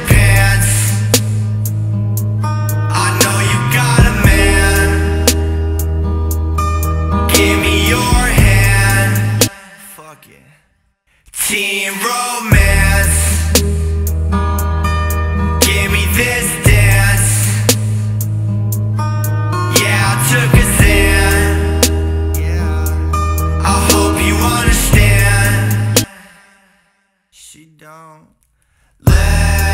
pants. I know you got a man. Give me your hand. Fuck it. Teen romance. Give me this dance. Yeah, I took a Xan. Yeah, I hope you understand. She don't let